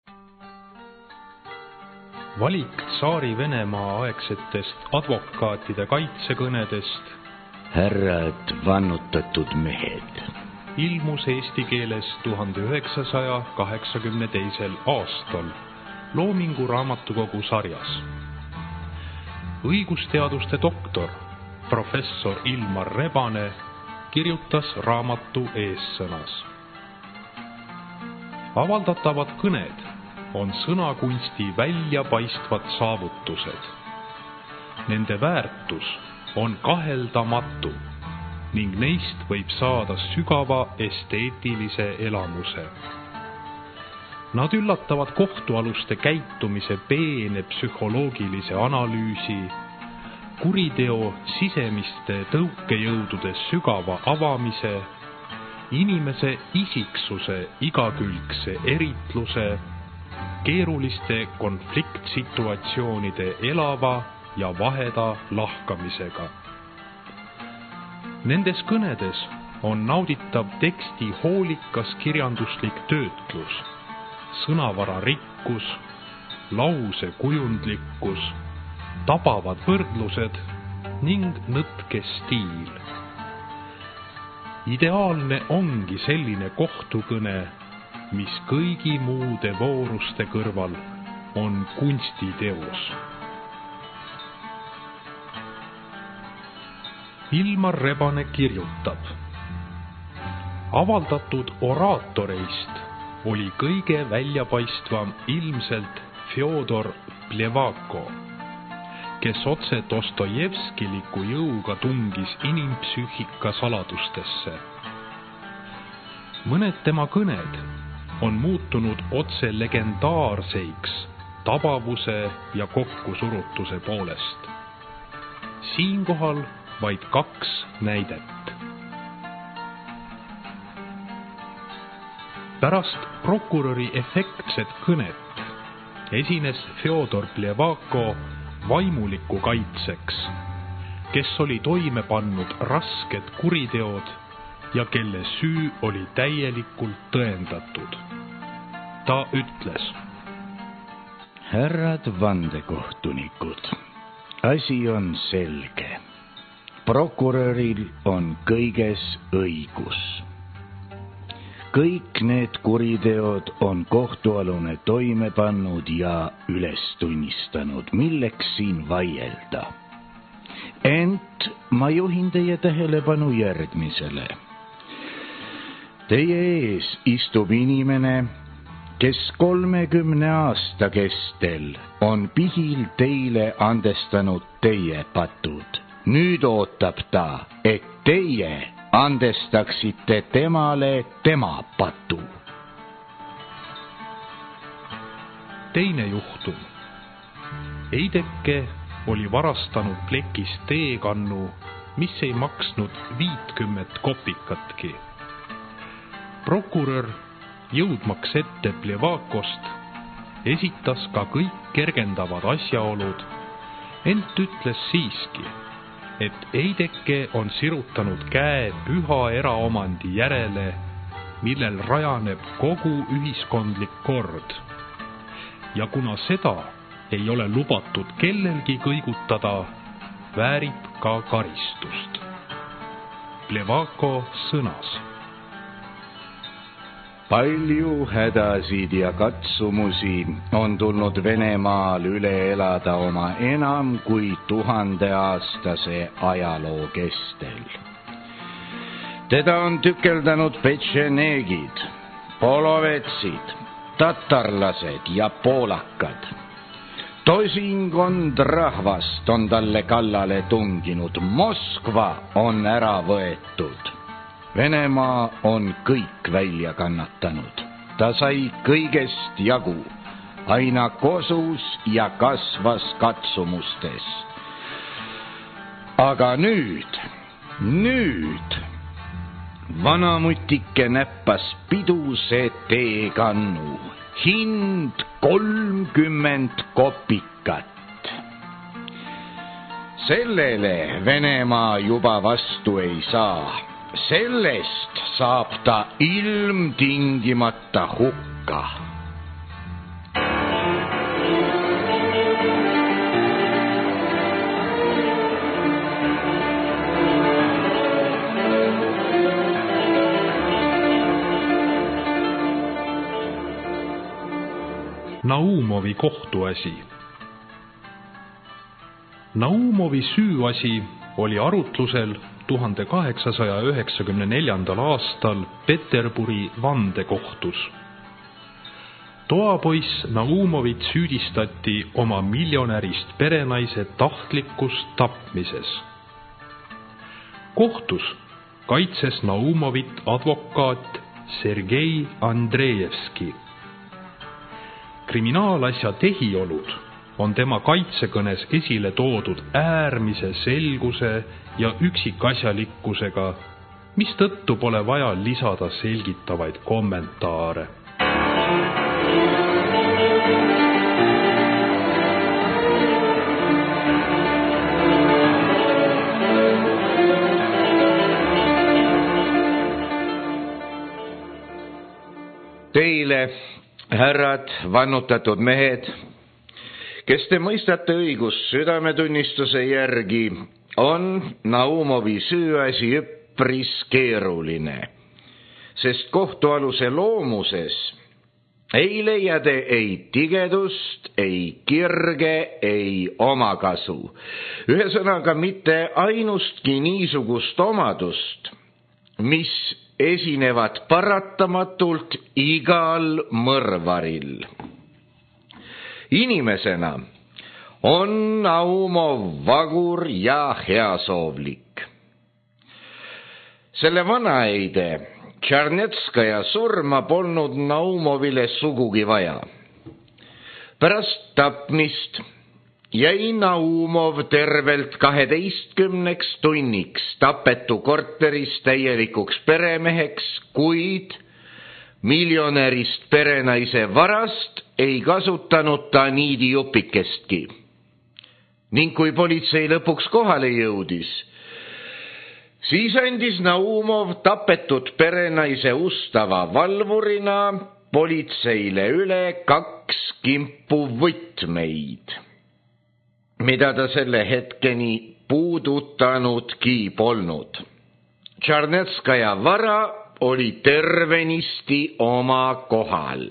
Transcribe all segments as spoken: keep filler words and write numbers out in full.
Valik tsaari Venemaa aegsetest advokaatide kaitsekõnedest Härrad vannutatud mehed ilmus eesti keeles tuhande üheksasaja kaheksakümne teisel aastal Loomingu raamatukogu sarjas. Õigusteaduste doktor professor Ilmar Rebane kirjutas raamatu eessõnas. Avaldatavad kõned on sõnakunsti väljapaistvad saavutused. Nende väärtus on kaheldamatu ning neist võib saada sügava esteetilise elamuse. Nad üllatavad kohtualuste käitumise peene psühholoogilise analüüsi, kuriteo sisemiste tõukejõudude sügava avamise, inimese isiksuse igakülgse eritluse, keeruliste konfliktsituatsioonide elava ja vaheda lahkamisega. Nendes kõnedes on nauditav teksti hoolikas kirjanduslik töötlus, sõnavara rikkus, lause kujundlikkus, tabavad võrdlused ning nõtke stiil. Ideaalne ongi selline kohtukõne, mis kõigi muude vooruste kõrval on kunstiteos. Ilmar Rebane kirjutab. Avaldatud oraatoreist oli kõige väljapaistvam ilmselt Fjodor Plevako, kes otse Dostojevskiliku jõuga tungis inimpsüühika saladustesse. Mõned tema kõned on muutunud otse legendaarseiks tabavuse ja kokkusurutuse poolest. Siinkohal vaid kaks näidet. Pärast prokuröri efektset kõnet esines Fjodor Plevako vaimuliku kaitseks, kes oli toime pannud rasked kuriteod ja kelle süü oli täielikult tõendatud. Ta ütles. Härrad vandekohtunikud, asi on selge. Prokuröril on kõiges õigus. Kõik need kuriteod on kohtualune toime pannud ja üles tunnistanud, milleks siin vaielda. Ent ma juhin teie tähelepanu järgmisele. Teie ees istub inimene, kes kolmekümne aasta kestel on pihil teile andestanud teie patud. Nüüd ootab ta, et teie andestaksite temale tema patu. Teine juhtum. Eideke oli varastanud plekist teekannu, mis ei maksnud viitkümmet kopikatki. Prokurör, jõudmaks ette Plevakost, esitas ka kõik kergendavad asjaolud, ent ütles siiski, et Eideke on sirutanud käe püha eraomandi järele, millel rajaneb kogu ühiskondlik kord. Ja kuna seda ei ole lubatud kellelgi kõigutada, väärib ka karistust. Plevako sõnas. Palju hädasid ja katsumusi on tulnud Venemaal üle elada oma enam kui tuhandeaastase ajaloo kestel. Teda on tükeldanud petšeneegid, polovetsid, tatarlased ja poolakad. Tosingond rahvast on talle kallale tunginud, Moskva on ära võetud. Venemaa on kõik välja kannatanud. Ta sai kõigest jagu, aina kosus ja kasvas katsumustes. Aga nüüd, nüüd, vanamutike näppas piduse teekannu, hind kolmkümmend kopikat. Sellele Venemaa juba vastu ei saa. Sellest saab ta ilmtingimata hukka. Naumovi kohtuasi. Naumovi süüasi oli arutlusel tuhande kaheksasaja üheksakümne neljandal aastal Peterburi vandekohtus. Toapoiss Naumovit süüdistati oma miljonärist perenaise tahtlikus tapmises. Kohtus kaitses Naumovit advokaat Sergei Andreevski. Kriminaalasja tehiolud on tema kaitsekõnes esile toodud äärmise selguse ja üksikasjalikkusega, mis tõttu pole vaja lisada selgitavaid kommentaare. Teile, härrad, vannutatud mehed, kes te mõistate õigust südametunnistuse järgi, on Naumovi süüasi üpris keeruline, sest kohtualuse loomuses ei leia te ei tigedust, ei kirge, ei omakasu. Ühesõnaga mitte ainustki niisugust omadust, mis esinevad paratamatult igal mõrvaril. Inimesena on Naumov vagur ja heasoovlik. Selle vanaeide Tšarnetskaja surma polnud Naumovile sugugi vaja. Pärast tapmist jäi Naumov tervelt kaheteistkümneks tunniks tapetu korteris täielikuks peremeheks, kuid miljonärist perenaise varast ei kasutanud ta niidijupikestki. Ning kui politsei lõpuks kohale jõudis, siis andis Naumov tapetud perenaise ustava valvurina politseile üle kaks kimpu võtmeid, mida ta selle hetkeni puudutanudki polnud. Tšarnetskaja vara oli tervenisti oma kohal.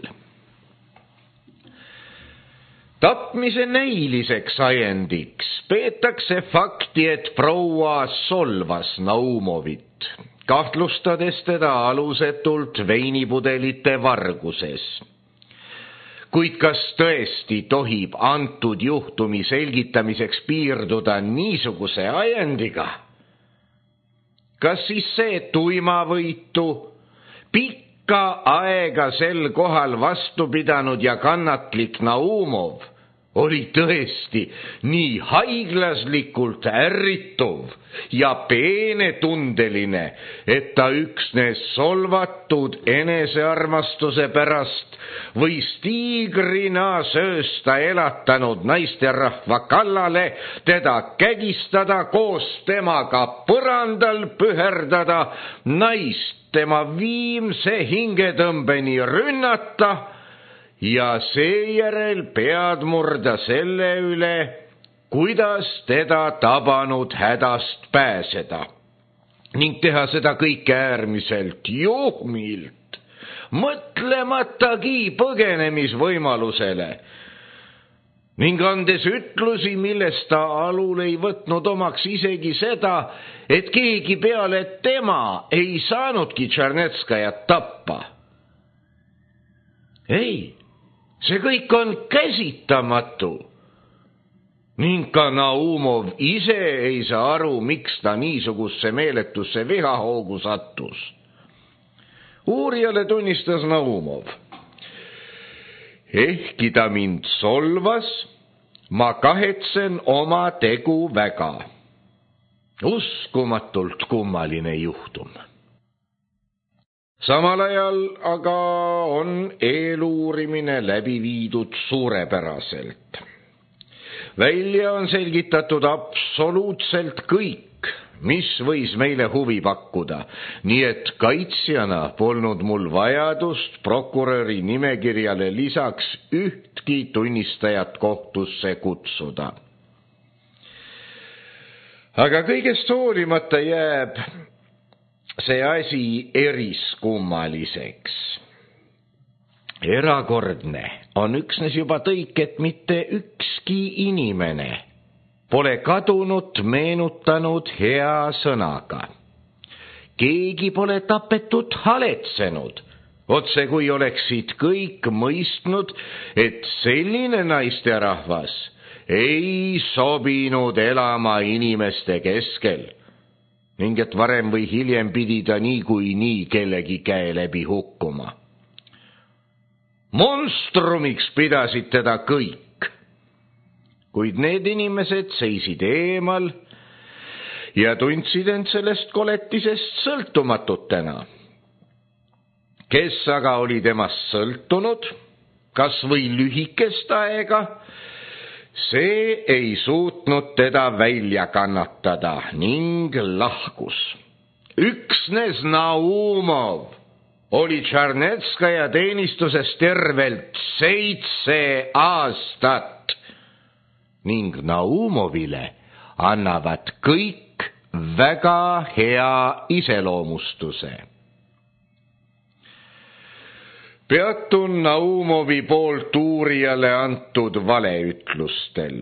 Tapmise näiliseks ajendiks peetakse fakti, et proua solvas Naumovit, kahtlustades teda alusetult veinipudelite varguses. Kuid kas tõesti tohib antud juhtumi selgitamiseks piirduda niisuguse ajendiga? Kas siis see tuimavõitu, pikka aega sel kohal vastu pidanud ja kannatlik Naumov oli tõesti nii haiglaslikult ärrituv ja peenetundeline, et ta üksnes solvatud enesearmastuse pärast võis tiigrina söösta elatanud naisterahva kallale, teda kägistada, koos temaga põrandal püherdada, naist tema viimse hingetõmbeni rünnata ja seejärel pead murda selle üle, kuidas teda tabanud hädast pääseda, ning teha seda kõike äärmiselt juhmilt, mõtlematagi põgenemisvõimalusele, ning andes ütlusi, millest ta alul ei võtnud omaks isegi seda, et keegi peale tema ei saanudki Tšarnetskajat tappa. Ei, see kõik on käsitamatu. Ning ka Naumov ise ei saa aru, miks ta niisugusse meeletusse vihahoogu sattus. Uurijale tunnistas Naumov: ehkki ta mind solvas, ma kahetsen oma tegu väga. Uskumatult kummaline juhtum. Samal ajal aga on eeluurimine läbi viidud suurepäraselt. Välja on selgitatud absoluutselt kõik, mis võis meile huvi pakkuda, nii et kaitsjana polnud mul vajadust prokuröri nimekirjale lisaks ühtki tunnistajat kohtusse kutsuda. Aga kõigest hoolimata jääb see asi eriskummaliseks. Erakordne on üksnes juba tõik, et mitte ükski inimene pole kadunut meenutanud hea sõnaga. Keegi pole tapetud haletsenud, otse kui oleksid kõik mõistnud, et selline naisterahvas ei sobinud elama inimeste keskel ning et varem või hiljem pidi ta niikuinii kellegi käe läbi hukkuma. Monstrumiks pidasid teda kõik, kuid need inimesed seisid eemal ja tundsid end sellest koletisest sõltumatutena. Kes aga oli temast sõltunud, kas või lühikest aega, see ei suutnud teda välja kannatada ning lahkus. Üksnes Naumov oli Tšarnetskaja teenistuses tervelt seitse aastat ning Naumovile annavad kõik väga hea iseloomustuse. Peatun Naumovi poolt uurijale antud valeütlustel.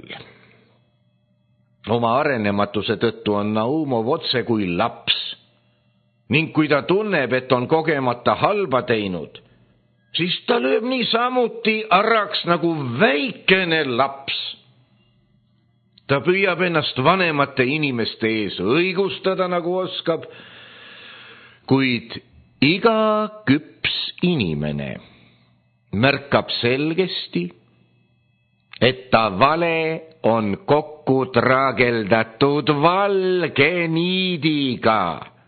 Oma arenematuse tõttu on Naumov otse kui laps ning kui ta tunneb, et on kogemata halba teinud, siis ta lööb niisamuti arraks nagu väikene laps. Ta püüab ennast vanemate inimeste ees õigustada, nagu oskab, kuid iga küps inimene märkab selgesti, et ta vale on kokku traageldatud valge niidiga.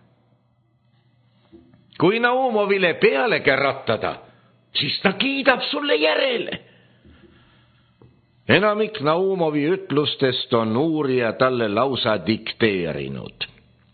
Kui Naumovile peale käratada, siis ta kiidab sulle järele. Enamik Naumovi ütlustest on uurija talle lausa dikteerinud.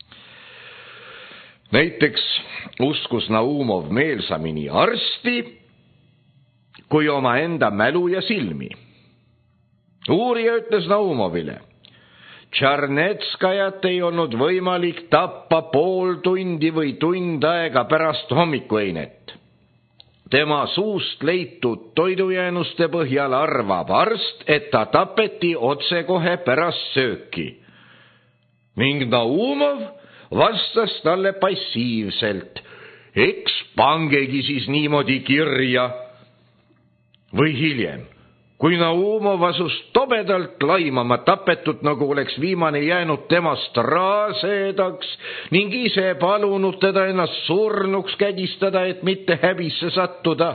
Näiteks uskus Naumov meelsamini arsti kui oma enda mälu ja silmi. Uurija ütles Naumovile, Tšarnetskajat ei olnud võimalik tappa pool tundi või tund aega pärast hommikueinet. Tema suust leitud toidujäänuste põhjal arvab arst, et ta tapeti otsekohe pärast sööki. Ning Naumov vastas talle passiivselt, eks pangegi siis niimoodi kirja. Või hiljem, kui Naumov asus tobedalt laimama tapetut, nagu oleks viimane jäänud temast raasedaks ning ise palunud teda ennast surnuks kägistada, et mitte häbisse sattuda.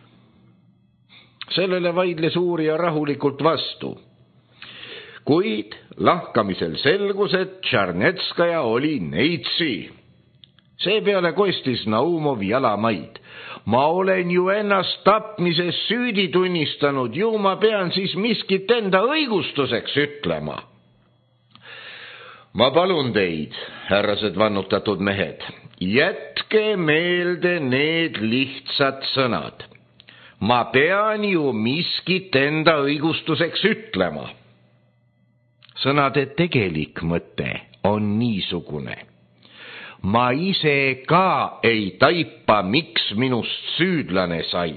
Sellele vaidles uurija rahulikult vastu. Kuid lahkamisel selgus, et Tšarnetskaja oli neitsi. Seepeale kostis Naumov jalamaid. Ma olen ju ennast tapmises süüdi tunnistanud, ju ma pean siis miskit enda õigustuseks ütlema. Ma palun teid, härrased vannutatud mehed, jätke meelde need lihtsad sõnad. Ma pean ju miskit enda õigustuseks ütlema. Sõnade tegelik mõte on niisugune. Ma ise ka ei taipa, miks minust süüdlane sai.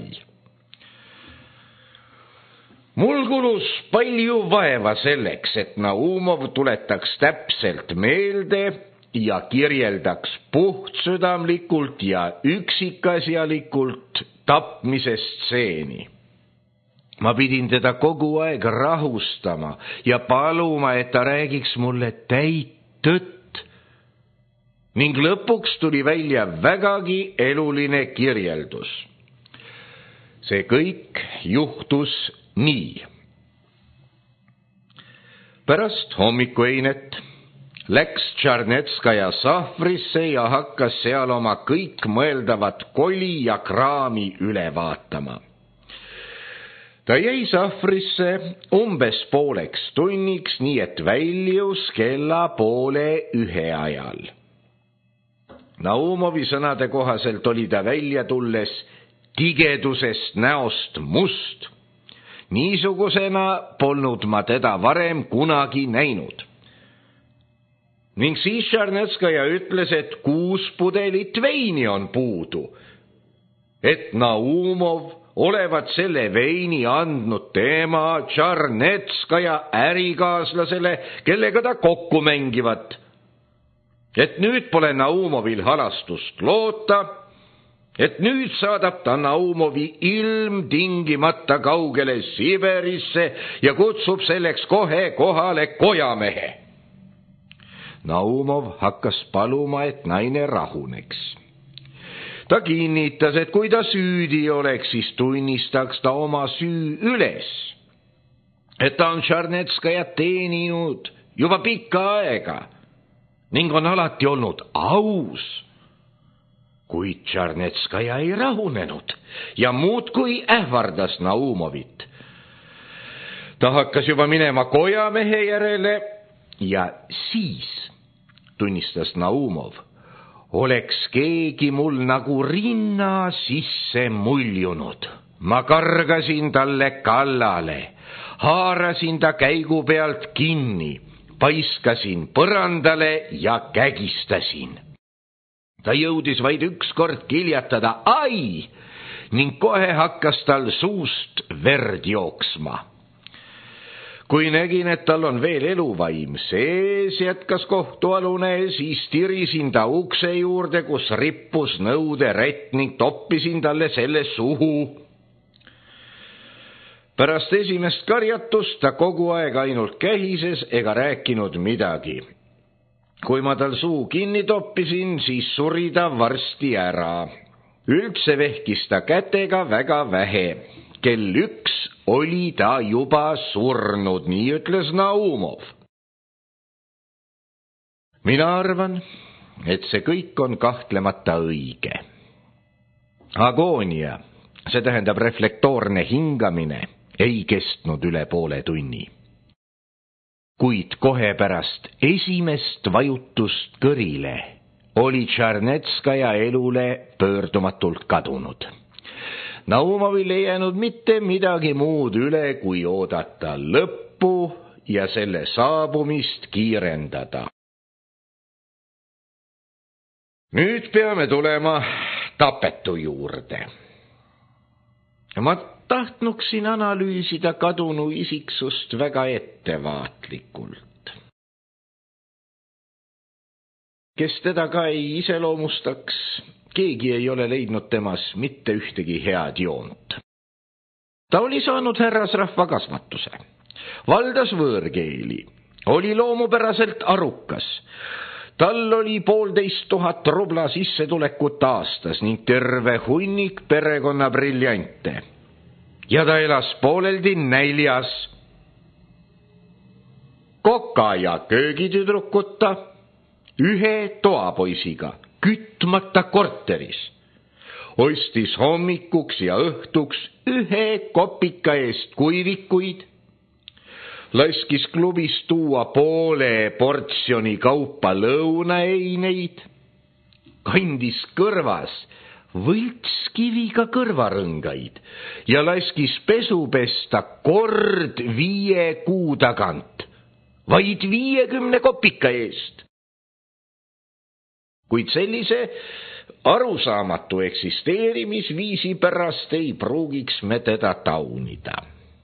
Mul kulus palju vaeva selleks, et Naumov tuletaks täpselt meelde ja kirjeldaks puhtsüdamlikult ja üksikasjalikult tapmise stseeni. Ma pidin teda kogu aeg rahustama ja paluma, et ta räägiks mulle täit tõtt. Ning lõpuks tuli välja vägagi eluline kirjeldus. See kõik juhtus nii. Pärast hommikueinet läks Tšarnetskaja sahvrisse ja hakkas seal oma kõik mõeldavat koli ja kraami üle vaatama. Ta jäi sahvrisse umbes pooleks tunniks, nii et väljus kella poole ühe ajal. Naumovi sõnade kohaselt oli ta välja tulles tigedusest näost must. Niisugusena polnud ma teda varem kunagi näinud. Ning siis Tšarnetskaja ütles, et kuus pudelit veini on puudu, et Naumov olevat selle veini andnud tema Tšarnetskaja ärikaaslasele, kellega ta kokku mängivat. Et nüüd pole Naumovil halastust loota, et nüüd saadab ta Naumovi ilmtingimata kaugele Siberisse ja kutsub selleks kohe kohale kojamehe. Naumov hakkas paluma, et naine rahuneks. Ta kinnitas, et kui ta süüdi oleks, siis tunnistaks ta oma süü üles. Et ta on Tšarnetskajat teeninud juba pikka aega ning on alati olnud aus. Kuid Tšarnetskaja ei rahunenud ja muudkui ähvardas Naumovit. Ta hakkas juba minema kojamehe järele ja siis, tunnistas Naumov, oleks keegi mul nagu rinna sisse muljunud. Ma kargasin talle kallale, haarasin ta käigu pealt kinni, paiskasin põrandale ja kägistasin. Ta jõudis vaid ükskord kiljatada ai ning kohe hakkas tal suust verd jooksma. Kui nägin, et tal on veel eluvaim sees, jätkas kohtualune, siis tirisin ta ukse juurde, kus rippus nõuderett ning toppisin talle selle suhu. Pärast esimest karjatust ta kogu aeg ainult kähises ega rääkinud midagi. Kui ma tal suu kinni toppisin, siis suri ta varsti ära. Üldse vehkis ta kätega väga vähe. Kell üks oli ta juba surnud, nii ütles Naumov. Mina arvan, et see kõik on kahtlemata õige. Agoonia, see tähendab reflektoorne hingamine, ei kestnud üle poole tunni. Kuid kohe pärast esimest vajutust kõrile oli Tšarnetskaja elule pöördumatult kadunud. Naumovil ei jäänud mitte midagi muud üle, kui oodata lõppu ja selle saabumist kiirendada. Nüüd peame tulema tapetu juurde. Ma tahtnuksin analüüsida kadunu isiksust väga ettevaatlikult. Kes teda ka ei iseloomustaks, keegi ei ole leidnud temas mitte ühtegi head joont. Ta oli saanud härrasrahva kasvatuse, valdas võõrkeeli, oli loomupäraselt arukas. Tal oli poolteist tuhat rubla sissetulekut aastas ning terve hunnik perekonna briljante. Ja ta elas pooleldi näljas. Koka ja köögitüdrukuta, ühe toapoisiga, kütmata korteris. Ostis hommikuks ja õhtuks ühe kopika eest kuivikuid, laskis klubis tuua poole portsjoni kaupa lõunaeineid, kandis kõrvas võltskiviga kõrvarõngaid ja laskis pesu pesta kord viie kuu tagant, vaid viiekümne kopika eest. Kuid sellise arusaamatu eksisteerimisviisi pärast ei pruugiks me teda taunida.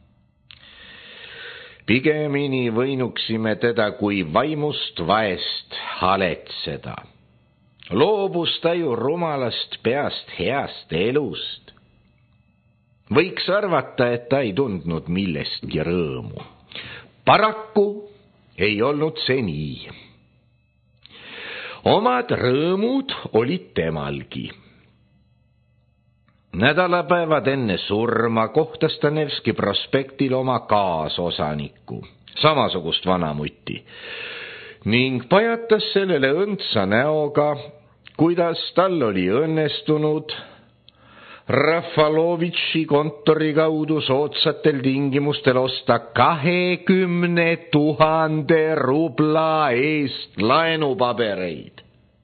Pigemini võinuksime teda kui vaimust vaest haletseda. Loobus ta ju rumalast peast heast elust. Võiks arvata, et ta ei tundnud millestki rõõmu. Paraku ei olnud see nii. Omad rõõmud olid temalgi. Nädalapäevad enne surma kohtas ta Nevski prospektil oma kaasosaniku, samasugust vanamutti, ning pajatas sellele õndsa näoga, kuidas tal oli õnnestunud Rafalovitši kontori kaudu soodsatel tingimustel osta kahekümne tuhande rubla eest laenupabereid.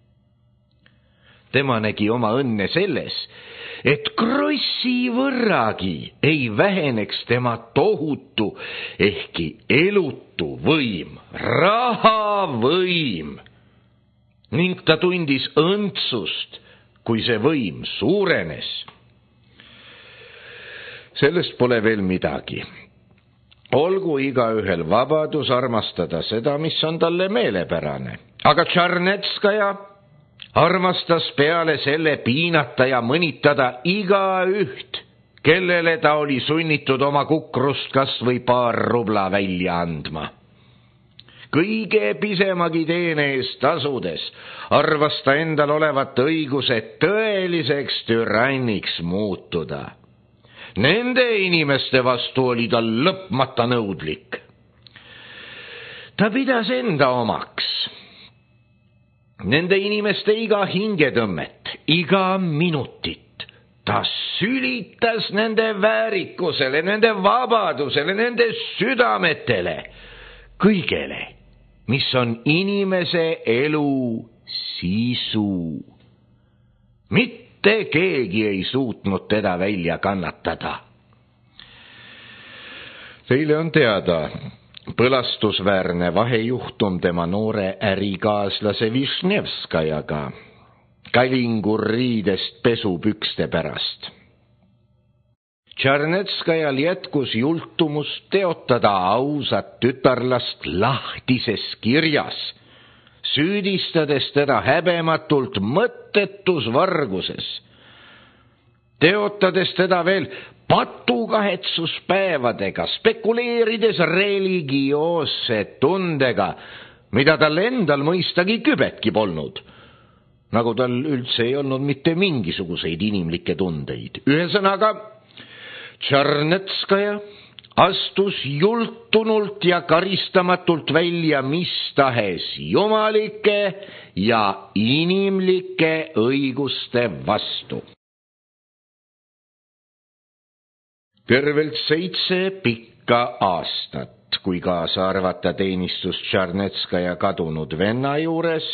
Tema nägi oma õnne selles, et krossi võrragi ei väheneks tema tohutu ehkki elutu võim, rahavõim. Ning ta tundis õndsust, kui see võim suurenes. sellest pole veel midagi. Olgu igaühel vabadus armastada seda, mis on talle meelepärane. Aga Tšarnetskaja armastas peale selle piinata ja mõnitada igaüht, kellele ta oli sunnitud oma kukrust kas või paar rubla välja andma. Kõige pisemagi teene eest tasudes arvas ta endal olevat õiguse tõeliseks türanniks muutuda. Nende inimeste vastu oli ta lõpmata nõudlik. Ta pidas enda omaks nende inimeste iga hingetõmmet, iga minutit. Ta sülitas nende väärikusele, nende vabadusele, nende südametele, kõigele, mis on inimese elu sisu. Mitte keegi ei suutnud teda välja kannatada. Teile on teada põlastusväärne vahejuhtum tema noore ärikaaslase Višnevskajaga kalingurriidest pesupükste pärast. Tšarnetskajal jätkus jultumus teotada ausat tütarlast lahtises kirjas, süüdistades teda häbematult mõttetus varguses, teotades teda veel patukahetsuspäevadega, spekuleerides religioosse tundega, mida tal endal mõistagi kübetki polnud, nagu tal üldse ei olnud mitte mingisuguseid inimlikke tundeid. Ühesõnaga, Tšarnetskaja astus jultunult ja karistamatult välja mis tahes jumalike ja inimlike õiguste vastu. Tervelt seitse pikka aastat, kui kaasa arvata teenistus Tšarnetskaja kadunud venna juures,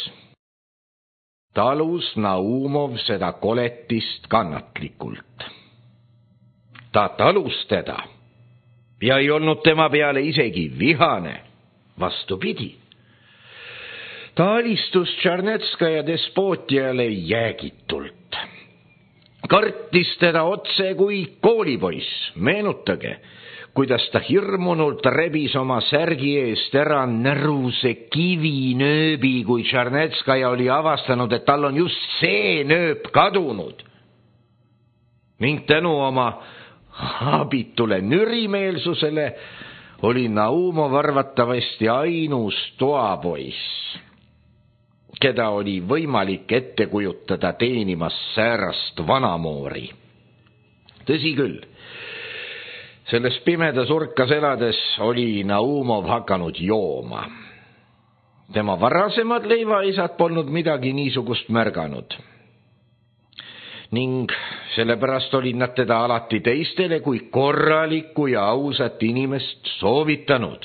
talus Naumov seda koletist kannatlikult. Ta talus teda ja ei olnud tema peale isegi vihane, vastupidi. Ta alistus Tšarnetskaja despootiale jäägitult. Kartis teda otse kui koolipoiss. Meenutage, kuidas ta hirmunult rebis oma särgi eest ära näruse kivinööbi, kui Tšarnetskaja oli avastanud, et tal on just see nööp kadunud. Ning tänu oma abitule nürimeelsusele oli Naumov arvatavasti ainus toapoiss, keda oli võimalik ette kujutada teenimas säärast vanamoori. Tõsi küll, selles pimedas urkas elades oli Naumov hakanud jooma. Tema varasemad leivaisad polnud midagi niisugust märganud. Ning sellepärast olid nad teda alati teistele kui korralikku ja ausat inimest soovitanud.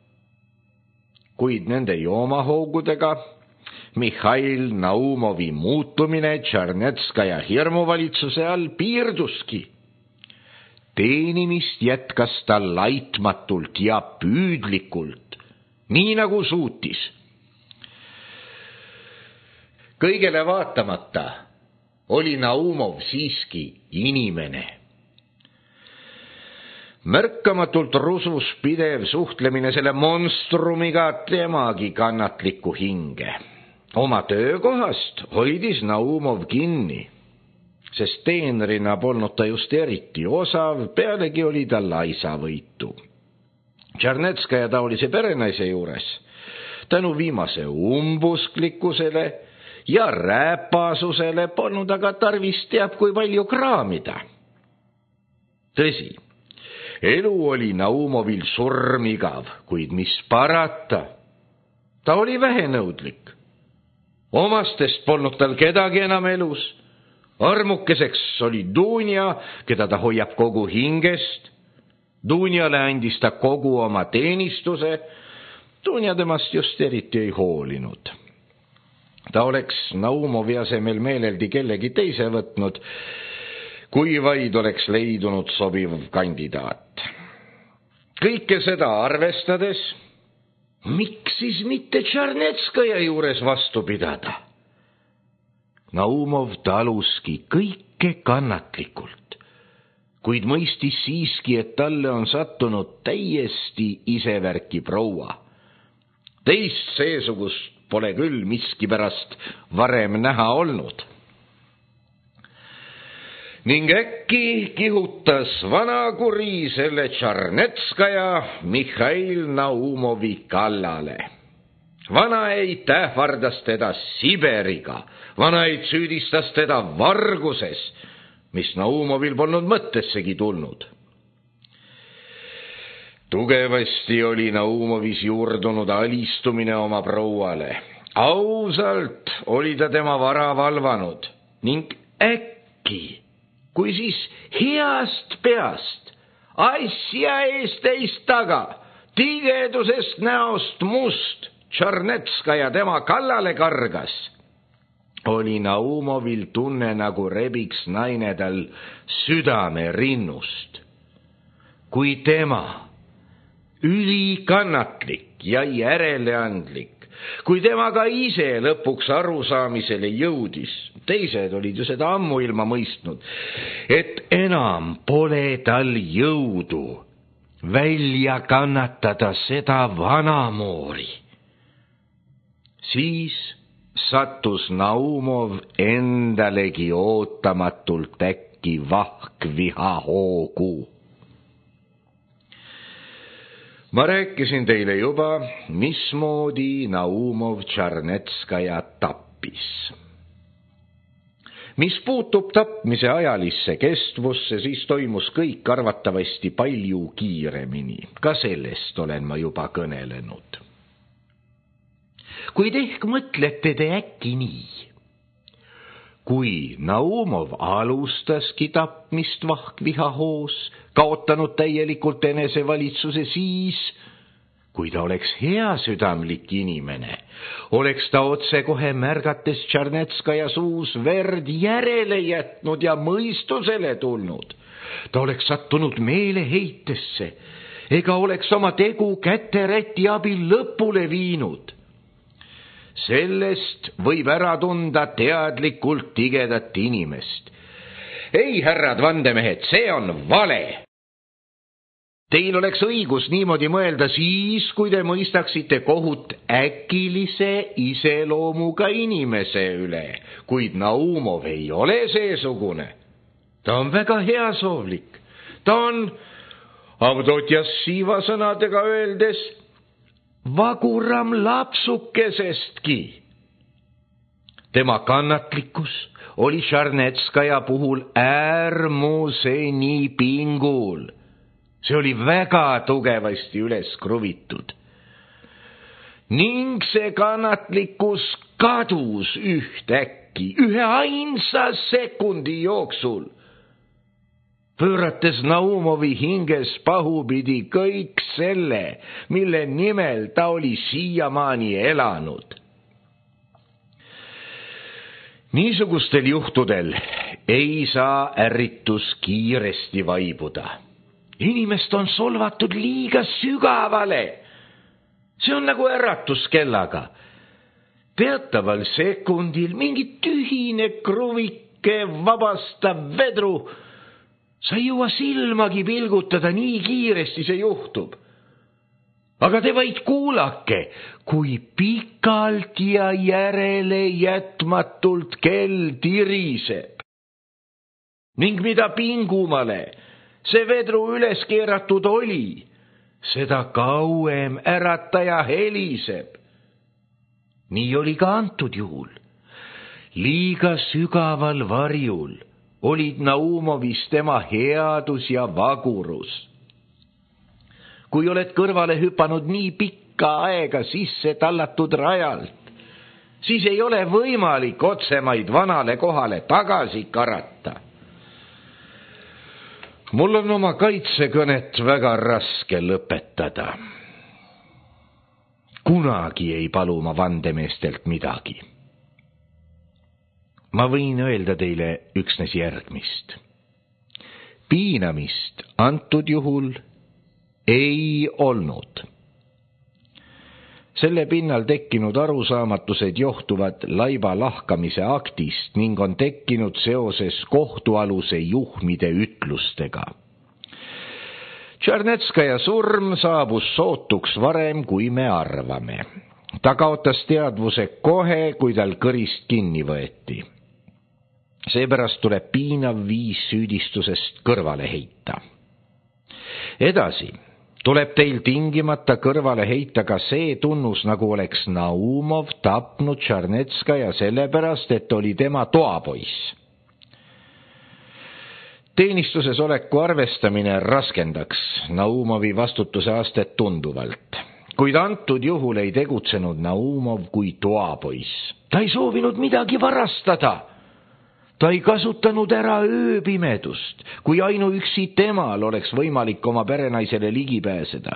Kuid nende joomahoogudega Mihhail Naumovi muutumine Tšarnetskaja hirmuvalitsuse all piirduski. Teenimist jätkas ta laitmatult ja püüdlikult, nii nagu suutis. Kõigele vaatamata oli Naumov siiski inimene. Märkamatult rusus pidev suhtlemine selle monstrumiga temagi kannatlikku hinge. Oma töökohast hoidis Naumov kinni, sest teenrina polnud ta just eriti osav, pealegi oli ta laisavõitu. Tšarnetskaja taolise perenaise juures, tänu viimase umbusklikkusele ja rääpasusele polnud aga tarvis teab kui palju kraamida. Tõsi, elu oli Naumovil surmigav, kuid mis parata, ta oli vähenõudlik. Omastest polnud tal kedagi enam elus. Armukeseks oli Dunja, keda ta hoiab kogu hingest. Dunjale andis ta kogu oma teenistuse. Dunja temast just eriti ei hoolinud. Ta oleks Naumovi asemel meeleldi kellegi teise võtnud, kui vaid oleks leidunud sobiv kandidaat. Kõike seda arvestades, miks siis mitte Tšarnetskaja juures vastu pidada? Naumov taluski kõike kannatlikult, kuid mõistis siiski, et talle on sattunud täiesti isevärki proua. Teist seesugust pole küll miskipärast varem näha olnud. Ning äkki kihutas vanakuri selle Tšarnetskaja Mihhail Naumovi kallale. Vanaeid ähvardas teda Siberiga, vanaeid süüdistas teda varguses, mis Naumovil polnud mõttessegi tulnud. Tugevasti oli Naumovis juurdunud alistumine oma prouale. Ausalt oli ta tema vara valvanud ning äkki, kui siis heast peast, asja eest teist taga, tigedusest näost must, Tšarnetskaja tema kallale kargas, oli Naumovil tunne, nagu rebiks naine tal südame rinnust. Kui tema, ülikannatlik ja järeleandlik, kui tema ka ise lõpuks arusaamisele jõudis, teised olid ju seda ammuilma mõistnud, et enam pole tal jõudu välja kannatada seda vanamoori, siis sattus Naumov endalegi ootamatult äkki vahkviha hoogu. Ma rääkisin teile juba, mismoodi Naumov Tšarnetskaja tappis. Mis puutub tapmise ajalisse kestvusse, siis toimus kõik arvatavasti palju kiiremini. Ka sellest olen ma juba kõnelenud. Kuid ehk mõtlete te äkki nii. Kui Naumov alustaski tapmist vahkvihahoos, kaotanud täielikult enesevalitsuse, siis, kui ta oleks heasüdamlik inimene, oleks ta otsekohe märgates Tšarnetskaja suus verd järele jätnud ja mõistusele tulnud. Ta oleks sattunud meeleheitesse, ega oleks oma tegu käteräti abil lõpule viinud. Sellest võib ära tunda teadlikult tigedat inimest. Ei, härrad vandemehed, see on vale. Teil oleks õigus niimoodi mõelda siis, kui te mõistaksite kohut äkilise iseloomuga inimese üle, kuid Naumov ei ole seesugune. Ta on väga heasoovlik. Ta on, Avdotjas Siiva sõnadega öeldes, vaguram lapsukesestki. Tema kannatlikkus oli Tšarnetskaja puhul äärmuseni pingul. See oli väga tugevasti üles kruvitud. Ning see kannatlikkus kadus ühtäkki, ühe ainsa sekundi jooksul, pöörates Naumovi hinges pahupidi kõik selle, mille nimel ta oli siiamaani elanud. Niisugustel juhtudel ei saa ärritus kiiresti vaibuda. Inimest on solvatud liiga sügavale. See on nagu äratuskellaga. Teataval sekundil mingi tühine kruvike vabastav vedru, sa ei jõua silmagi pilgutada, nii kiiresti see juhtub. Aga te vaid kuulake, kui pikalt ja järele jätmatult kell tiriseb. Ning mida pingumale see vedru üles keeratud oli, seda kauem ärataja heliseb. Nii oli ka antud juhul. Liiga sügaval varjul olid Naumovis tema headus ja vagurus. Kui oled kõrvale hüpanud nii pikka aega sisse tallatud rajalt, siis ei ole võimalik otsemaid vanale kohale tagasi karata. Mul on oma kaitsekõnet väga raske lõpetada. Kunagi ei palu ma vandemeestelt midagi. Ma võin öelda teile üksnes järgmist. Piinamist antud juhul ei olnud. Selle pinnal tekkinud arusaamatused johtuvad laiba lahkamise aktist ning on tekkinud seoses kohtualuse juhmide ütlustega. Tšarnetskaja surm saabus sootuks varem, kui me arvame. Ta kaotas teadvuse kohe, kui tal kõrist kinni võeti. Seepärast tuleb piinav viis süüdistusest kõrvale heita. Edasi tuleb teil tingimata kõrvale heita ka see tunnus, nagu oleks Naumov tapnud Tšarnetskaja sellepärast, et oli tema toapoiss. Teenistuses oleku arvestamine raskendaks Naumovi vastutuse astet tunduvalt, kuid antud juhul ei tegutsenud Naumov kui toapoiss. Ta ei soovinud midagi varastada. Ta ei kasutanud ära ööpimedust, kui ainuüksi temal oleks võimalik oma perenaisele ligi pääseda.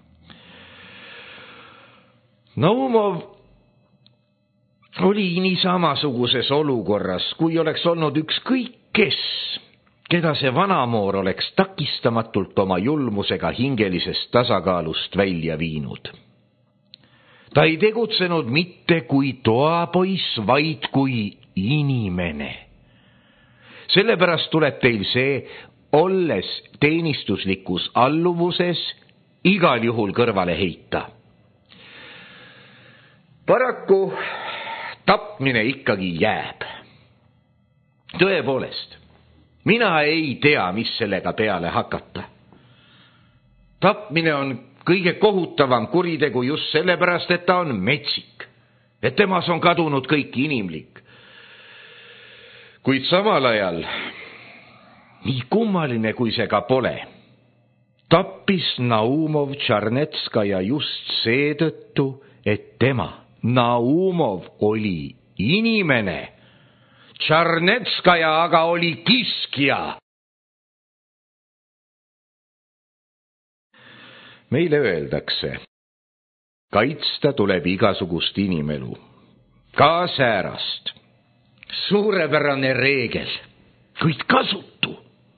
Naumov oli nii samasuguses olukorras, kui oleks olnud ükskõik kes, keda see vanamoor oleks takistamatult oma julmusega hingelisest tasakaalust välja viinud. Ta ei tegutsenud mitte kui toapoiss, vaid kui inimene. Sellepärast tuleb teil see, olles teenistuslikus alluvuses, igal juhul kõrvale heita. Paraku tapmine ikkagi jääb. Tõepoolest, mina ei tea, mis sellega peale hakata. Tapmine on kõige kohutavam kuritegu just sellepärast, et ta on metsik, et temas on kadunud kõik inimlik. Kuid samal ajal, nii kummaline kui see ka pole, tappis Naumov Tšarnetskaja just seetõttu, et tema, Naumov, oli inimene. Tšarnetskaja aga oli kiskja. Meile öeldakse, kaitsta tuleb igasugust inimelu, ka säärast. Suurepärane reegel, kuid kasutu.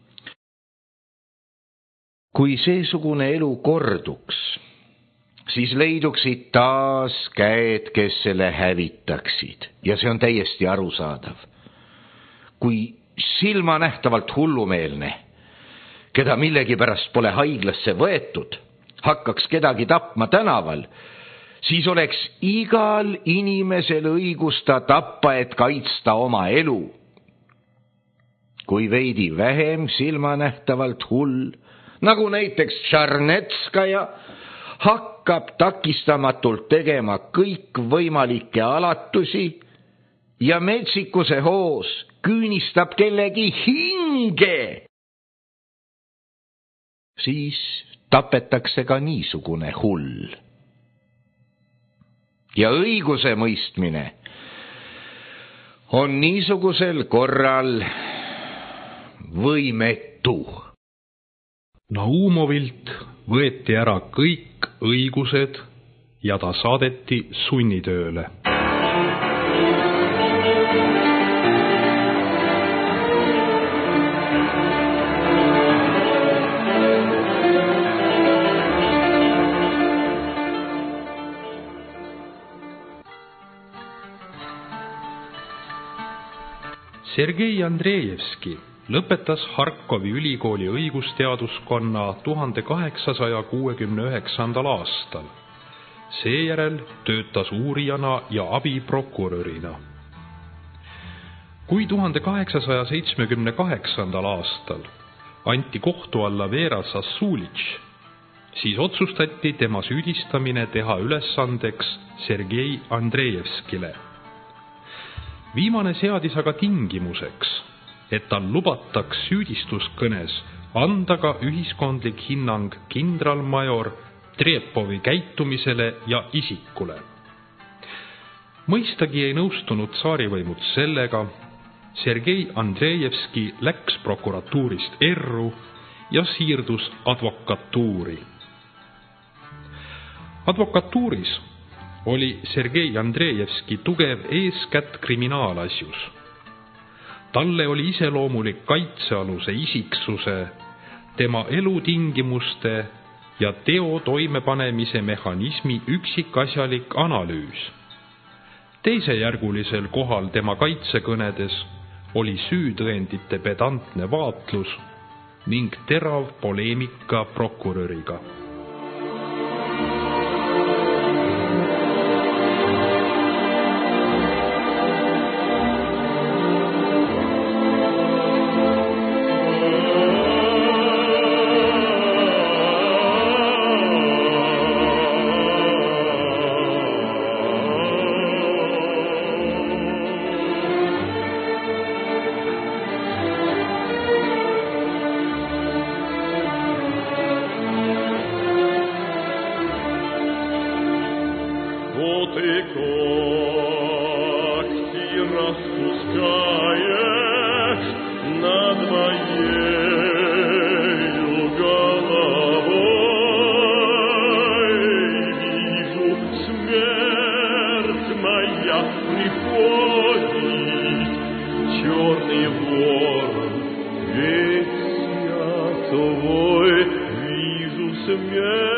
Kui seesugune elu korduks, siis leiduksid taas käed, kes selle hävitaksid, ja see on täiesti arusaadav. Kui silmanähtavalt hullumeelne, keda millegipärast pole haiglasse võetud, hakkaks kedagi tapma tänaval, siis oleks igal inimesel õigusta tappa, et kaitsta oma elu. Kui veidi vähem silmanähtavalt hull, nagu näiteks Tšarnetskaja, hakkab takistamatult tegema kõik võimalikke alatusi ja metsikuse hoos küünistab kellegi hinge, siis tapetakse ka niisugune hull. Ja õiguse mõistmine on niisugusel korral võimetu. Naumovilt võeti ära kõik õigused ja ta saadeti sunnitööle. Sergei Andreevski lõpetas Harkovi ülikooli õigusteaduskonna tuhande kaheksasaja kuuekümne üheksandal aastal. Seejärel töötas uurijana ja abiprokurörina. Kui tuhande kaheksasaja seitsmekümne kaheksandal aastal anti kohtu alla Vera Sassulitš, siis otsustati tema süüdistamine teha ülesandeks Sergei Andreevskile. Viimane seadis aga tingimuseks, et tal lubataks süüdistuskõnes anda ka ühiskondlik hinnang kindralmajor Trepovi käitumisele ja isikule. Mõistagi ei nõustunud tsaarivõimud sellega, Sergei Andreevski läks prokuratuurist erru ja siirdus advokatuuri. Advokatuuris oli Sergei Andreevski tugev eeskätt kriminaalasjus. Talle oli iseloomulik kaitsealuse isiksuse, tema elutingimuste ja teo toimepanemise mehhanismi üksikasjalik analüüs. Teisejärgulisel kohal tema kaitsekõnedes oli süütõendite pedantne vaatlus ning terav poleemika prokuröriga. Вот и когти распускаешь над моею головой. Вижу, смерть моя приходит, черный ворон, весь я твой. Вижу, смерть